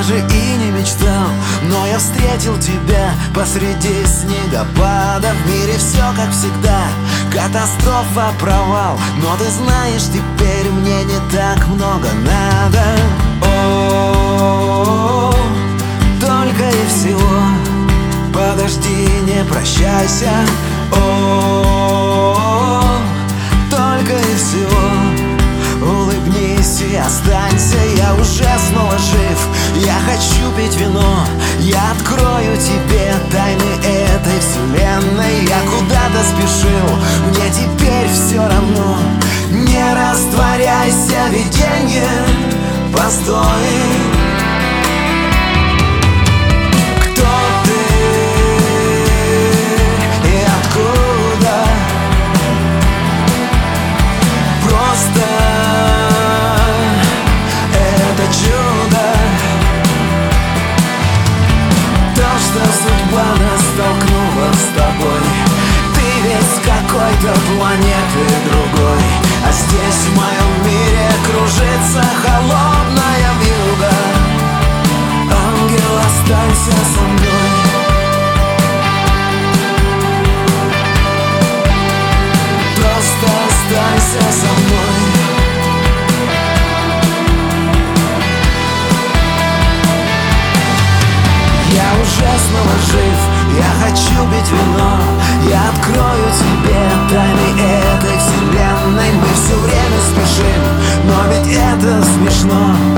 даже и не мечтал, но я встретил тебя посреди снегопада. В мире все как всегда, катастрофа, провал, но ты знаешь, теперь мне не так много надо. О, только и всего. Подожди, не прощайся. О, только и всего. Улыбнись и останься. Я уже снова жив. Я хочу пить вино. Я открою тебе тайны этой вселенной. Я куда-то спешил, мне теперь все равно. Не растворяйся, виденье, постой. Судьба нас столкнула с тобой. Ты ведь с какой-то планеты другой, а здесь в моем мире кружится холодная вьюга. Ангел, останься со мной. Просто останься со мной. Я уже снова жив, я хочу пить вино. Я открою тебе тайны этой вселенной. Мы все время спешим, но ведь это смешно.